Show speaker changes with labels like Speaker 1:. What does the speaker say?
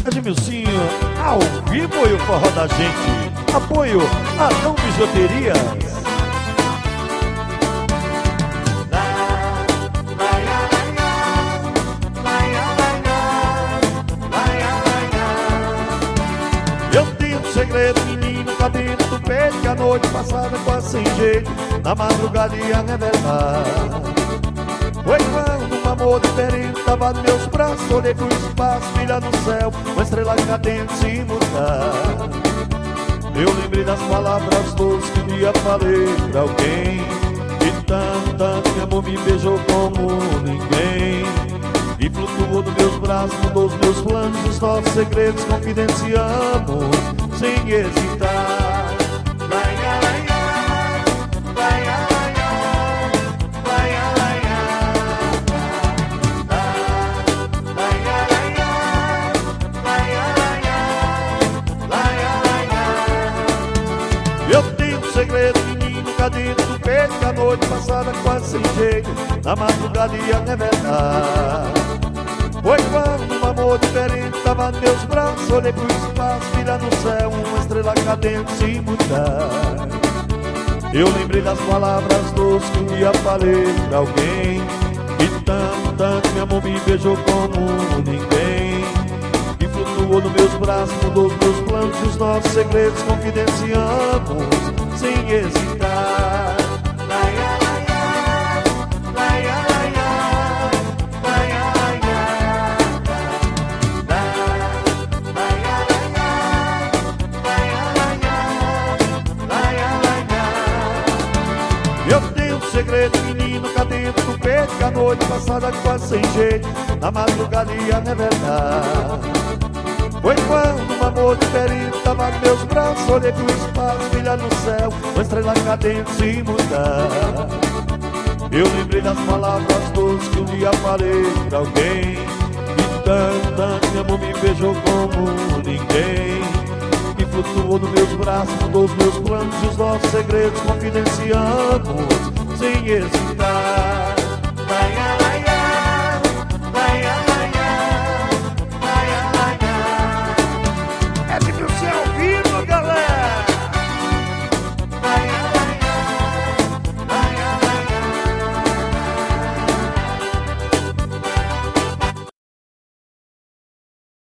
Speaker 1: Edmilcinho, ao vivo e o forró da gente. Apoio Adão Bijuterias. Eu tenho um segredo, menino, tá dentro do peito, que a noite passada quase sem jeito, na madrugada ia revelar. Foi quando um amor diferente tava nos meus braços, olhei pro espaço, filha no céu, uma estrela cadente se mudar. Eu lembrei das palavras doces que um dia falei pra alguém, e tanto que amor me beijou como ninguém. E flutuou nos meus braços, mudou os meus planos, os nossos segredos confidenciamos, sem hesitar. Eu tenho um segredo, menino, cá dentro do peito, que a noite passada quase sem jeito, na madrugada ia revelar. Foi quando um amor diferente tava nos meus braços, olhei pro espaço, filha no céu, uma estrela cadente se mudar. Eu lembrei das palavras doces que um dia falei pra alguém, e tanto meu amor me beijou como ninguém. E flutuou nos meus braços, mudou os meus planos, os nossos segredos confidenciamos, sem hesitar. Eu tenho um segredo, menino, cá dentro do peito, que a noite passada quase sem jeito, na madrugada ia revelar. Foi quando um amor diferente tava nos meus braços, olhei pro espaço, filha no céu, uma estrela cadente se mudar. Eu lembrei das palavras doces que um dia falei pra alguém, e tanto meu amor me beijou como ninguém. E flutuou nos meus braços, mudou os meus planos, os nossos segredos confidenciamos, sem hesitar.